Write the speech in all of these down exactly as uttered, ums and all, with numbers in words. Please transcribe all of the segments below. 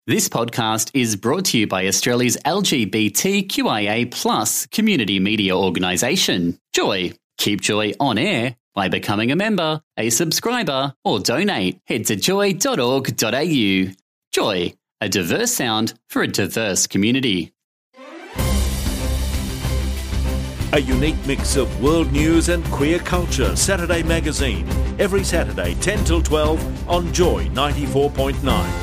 This podcast is brought to you by Australia's L G B T Q I A plus community media organisation, Joy. Keep Joy on air by becoming a member, a subscriber, or donate. Head to joy dot org dot a u. Joy, a diverse sound for a diverse community. A unique mix of world news and queer culture. Saturday Magazine. Every Saturday, ten till twelve on Joy ninety-four point nine.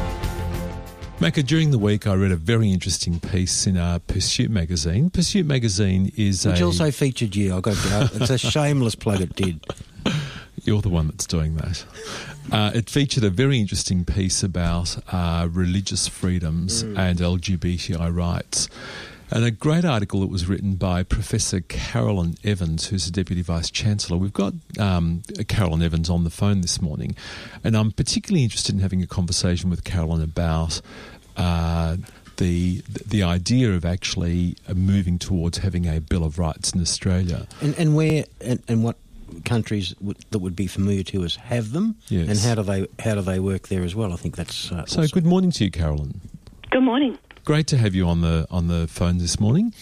Macca, during the week I read a very interesting piece in uh, Pursuit magazine. Pursuit magazine is Which a... also featured you. I got It's a shameless plug it did. You're the one that's doing that. Uh, it featured a very interesting piece about uh, religious freedoms mm. and L G B T I rights. And a great article that was written by Professor Carolyn Evans, who's the Deputy Vice-Chancellor. We've got um, Carolyn Evans on the phone this morning, and I'm particularly interested in having a conversation with Carolyn about uh, the the idea of actually moving towards having a Bill of Rights in Australia. And, and where and, and what countries w- that would be familiar to us have them, yes. and how do they how do they work there as well? I think that's uh, so. Also. Good morning to you, Carolyn. Good morning. Great to have you on the on the phone this morning.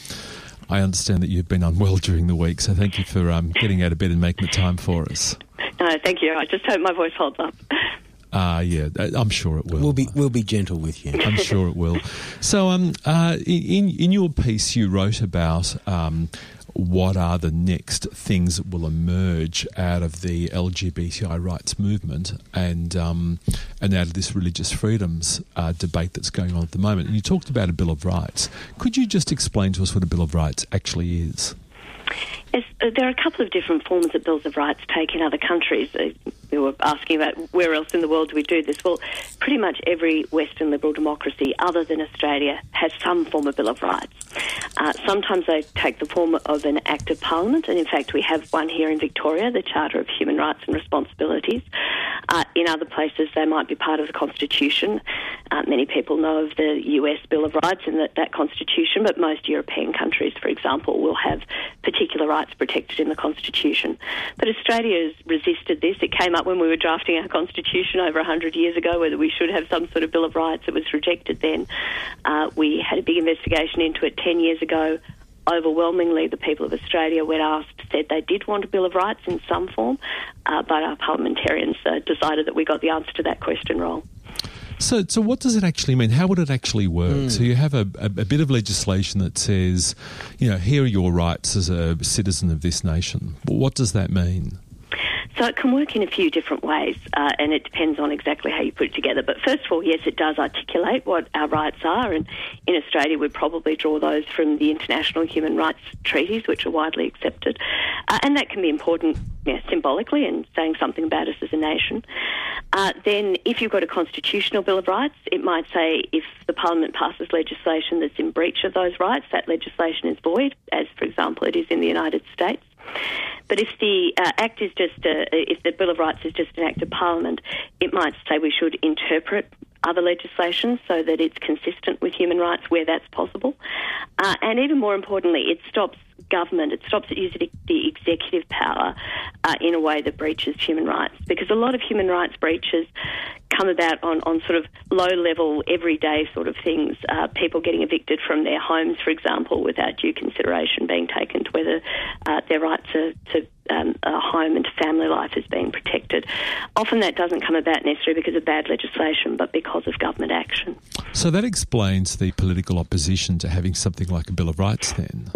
I understand that you've been unwell during the week, so thank you for um, getting out of bed and making the time for us. No, thank you. I just hope my voice holds up. Ah, uh, yeah, I'm sure it will. We'll be we'll be gentle with you. I'm sure it will. So, um, uh, in in your piece, you wrote about um, what are the next things that will emerge out of the L G B T I rights movement and um, and out of this religious freedoms uh, debate that's going on at the moment. And you talked about a Bill of Rights. Could you just explain to us what a Bill of Rights actually is? Yes, uh, there are a couple of different forms that Bills of Rights take in other countries. Uh, we were asking about where else in the world do we do this. Well, pretty much every Western liberal democracy other than Australia has some form of Bill of Rights. Uh, sometimes they take the form of an Act of Parliament, and in fact we have one here in Victoria, the Charter of Human Rights and Responsibilities. Uh, in other places they might be part of the Constitution. Uh, many people know of the U S Bill of Rights and that, that Constitution, but most European countries, for example, will have particular rights protected in the Constitution. But Australia has resisted this. It came up when we were drafting our Constitution over one hundred years ago, whether we should have some sort of Bill of Rights. It was rejected then. Uh, we had a big investigation into it ten years ago. Overwhelmingly, the people of Australia, when asked, said they did want a Bill of Rights in some form, uh, but our parliamentarians uh, decided that we got the answer to that question wrong. So, so what does it actually mean? How would it actually work? Mm. So you have a, a, a bit of legislation that says, you know, here are your rights as a citizen of this nation. What does that mean? So it can work in a few different ways, uh, and it depends on exactly how you put it together. But first of all, yes, it does articulate what our rights are, and in Australia we'd probably draw those from the international human rights treaties, which are widely accepted. Uh, and that can be important, you know, symbolically and saying something about us as a nation. Uh, then if you've got a constitutional Bill of Rights, it might say if the Parliament passes legislation that's in breach of those rights, that legislation is void, as, for example, it is in the United States. But if the uh, act is just, a, if the Bill of Rights is just an act of Parliament, it might say we should interpret other legislation so that it's consistent with human rights where that's possible. Uh, and even more importantly, it stops government, it stops it using the executive power uh, in a way that breaches human rights. Because a lot of human rights breaches come about on, on sort of low-level, everyday sort of things. Uh, people getting evicted from their homes, for example, without due consideration being taken to whether uh, their right to, to um, a home and to family life is being protected. Often that doesn't come about necessarily because of bad legislation, but because of government action. So that explains the political opposition to having something like a Bill of Rights then?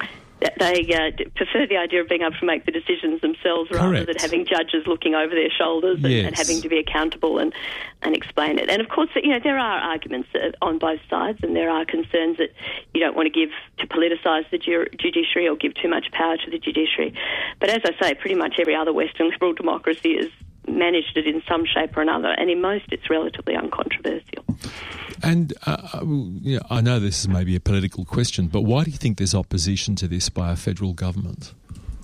They uh, prefer the idea of being able to make the decisions themselves rather Correct. than having judges looking over their shoulders and, yes. and having to be accountable and, and explain it. And of course, you know, there are arguments on both sides, and there are concerns that you don't want to give to politicise the ju- judiciary or give too much power to the judiciary. But as I say, pretty much every other Western liberal democracy has managed it in some shape or another, and in most it's relatively uncontroversial. And uh, you know, I know this is maybe a political question, but why do you think there's opposition to this by a federal government?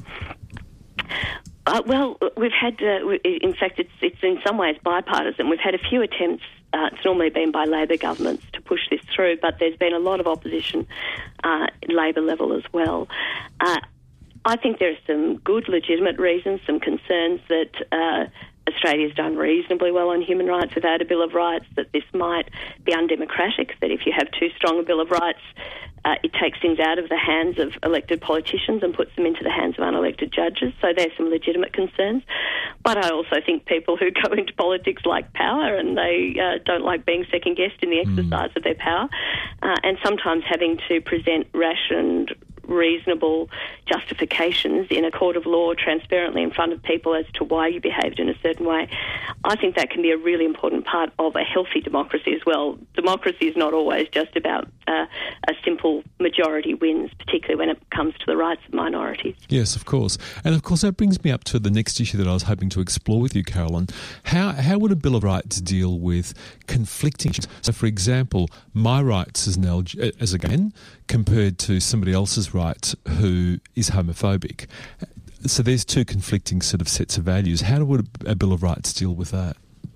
Uh, well, we've had, uh, in fact, it's, it's in some ways bipartisan. We've had a few attempts, uh, it's normally been by Labor governments, to push this through, but there's been a lot of opposition uh, at Labor level as well. Uh, I think there are some good, legitimate reasons, some concerns that uh, Australia's done reasonably well on human rights without a Bill of Rights, that this might be undemocratic, that if you have too strong a Bill of Rights, uh, it takes things out of the hands of elected politicians and puts them into the hands of unelected judges. So there's some legitimate concerns. But I also think people who go into politics like power, and they uh, don't like being second-guessed in the exercise mm. of their power, uh, and sometimes having to present rationed, reasonable justifications in a court of law transparently in front of people as to why you behaved in a certain way. I think that can be a really important part of a healthy democracy as well. Democracy is not always just about uh, a simple majority wins, particularly when it comes to the rights of minorities. Yes, of course. And of course that brings me up to the next issue that I was hoping to explore with you, Carolyn. How, how would a Bill of Rights deal with conflicting issues? So, for example, my rights as an L G, as a gay man compared to somebody else's rights who is homophobic. So there's two conflicting sort of sets of values. How would a Bill of Rights deal with that?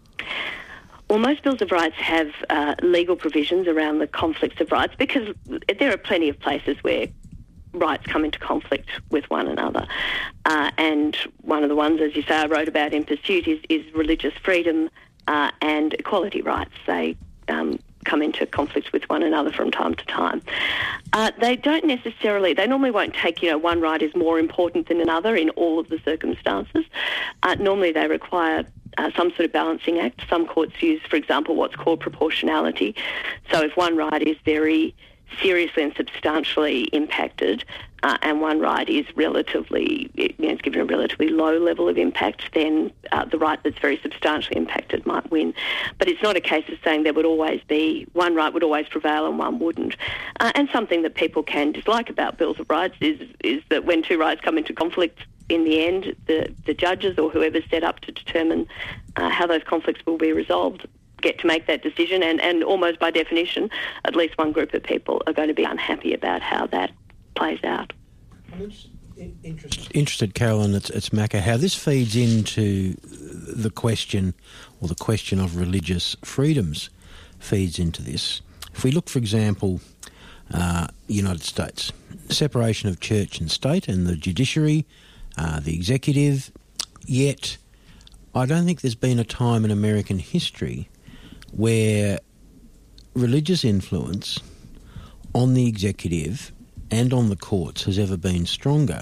Well, most Bills of Rights have uh, legal provisions around the conflicts of rights, because there are plenty of places where rights come into conflict with one another. Uh, and one of the ones, as you say, I wrote about in Pursuit is, is religious freedom uh, and equality rights. They um, come into conflict with one another from time to time. Uh, they don't necessarily, they normally won't take, you know, one right is more important than another in all of the circumstances. Uh, normally they require uh, some sort of balancing act. Some courts use, for example, what's called proportionality. So if one right is very seriously and substantially impacted, uh, and one right is relatively, you know, it's given a relatively low level of impact, then uh, the right that's very substantially impacted might win. But it's not a case of saying there would always be, one right would always prevail and one wouldn't. Uh, and something that people can dislike about Bills of Rights is is that when two rights come into conflict, in the end, the, the judges or whoever's set up to determine uh, how those conflicts will be resolved get to make that decision, and, and almost by definition, at least one group of people are going to be unhappy about how that plays out. I'm interested, interested Carolyn, it's, it's Macca, how this feeds into the question, or the question of religious freedoms feeds into this. If we look, for example, uh, United States, separation of church and state and the judiciary, uh, the executive, yet I don't think there's been a time in American history where religious influence on the executive and on the courts has ever been stronger.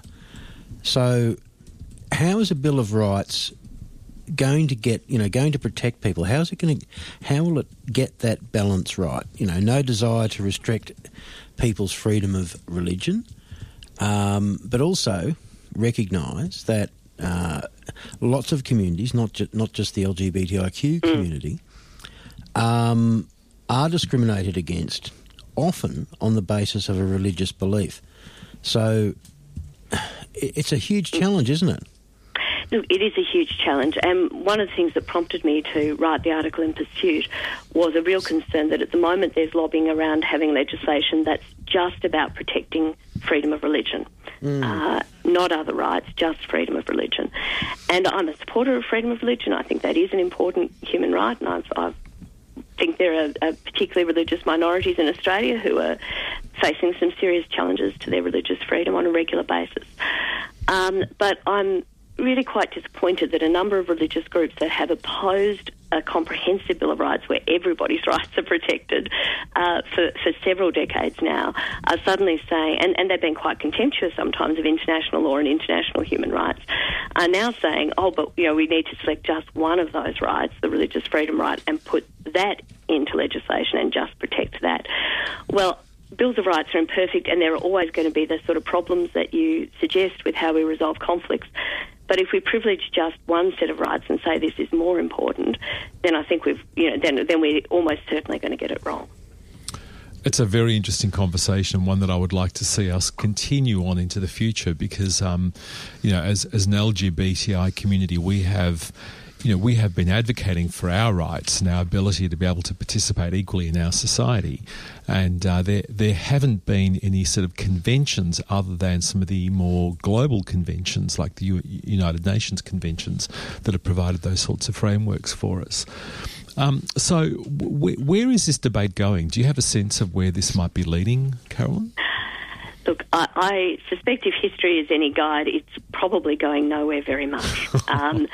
So how is a Bill of Rights going to get, you know, going to protect people? How is it going to, how will it get that balance right? You know, no desire to restrict people's freedom of religion, um, but also recognise that uh, lots of communities, not ju- not just the L G B T I Q mm. community, um, are discriminated against, often on the basis of a religious belief. So it's a huge challenge, isn't it? Look, it is a huge challenge, and one of the things that prompted me to write the article in Pursuit was a real concern that at the moment there's lobbying around having legislation that's just about protecting freedom of religion, mm. uh, not other rights, just freedom of religion. And I'm a supporter of freedom of religion. I think that is an important human right, and I've, I've think there are uh, particularly religious minorities in Australia who are facing some serious challenges to their religious freedom on a regular basis. Um, but I'm really quite disappointed that a number of religious groups that have opposed a comprehensive Bill of Rights where everybody's rights are protected uh, for, for several decades now are suddenly saying, and, and they've been quite contemptuous sometimes of international law and international human rights, are now saying, oh, but you know, we need to select just one of those rights, the religious freedom right, and put that into legislation and just protect that. Well, Bills of Rights are imperfect, and there are always going to be the sort of problems that you suggest with how we resolve conflicts. But if we privilege just one set of rights and say this is more important, then I think we've, you know, then then we're almost certainly going to get it wrong. It's a very interesting conversation, one that I would like to see us continue on into the future, because, um, you know, as as an L G B T I community, we have. You know, we have been advocating for our rights and our ability to be able to participate equally in our society, and uh, there there haven't been any sort of conventions other than some of the more global conventions like the U- United Nations conventions that have provided those sorts of frameworks for us. Um, so w- where is this debate going? Do you have a sense of where this might be leading, Carolyn? Look, I, I suspect if history is any guide, it's probably going nowhere very much. Um,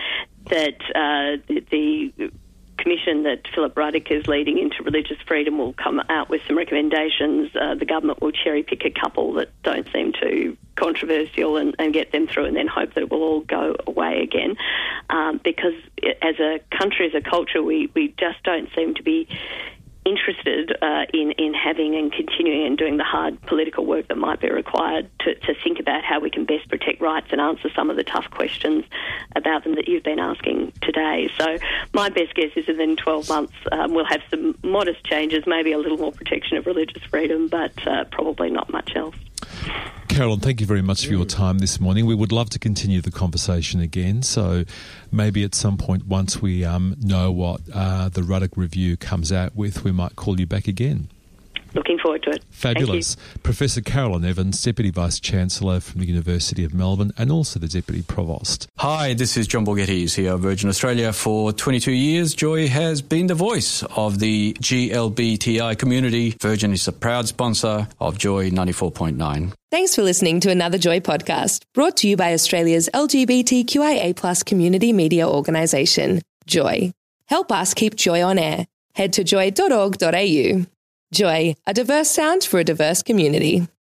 that uh, the, the commission that Philip Ruddock is leading into religious freedom will come out with some recommendations. Uh, the government will cherry-pick a couple that don't seem too controversial and, and get them through, and then hope that it will all go away again. Um, because as a country, as a culture, we, we just don't seem to be interested uh, in, in having and continuing and doing the hard political work that might be required to, to think about how we can best protect rights and answer some of the tough questions about them that you've been asking today. So my best guess is within twelve months um, we'll have some modest changes, maybe a little more protection of religious freedom, but uh, probably not much else. Carolyn, thank you very much for your time this morning. We would love to continue the conversation again, so maybe at some point once we um, know what uh, the Ruddock Review comes out with, we might call you back again. Looking forward to it. Fabulous. Professor Carolyn Evans, Deputy Vice-Chancellor from the University of Melbourne and also the Deputy Provost. Hi, this is John Borghettis here at Virgin Australia. For twenty-two years, Joy has been the voice of the G L B T I community. Virgin is a proud sponsor of Joy ninety-four point nine. Thanks for listening to another Joy podcast, brought to you by Australia's L G B T Q I A plus community media organisation, Joy. Help us keep Joy on air. Head to joy dot org dot a u. Joy, a diverse sound for a diverse community.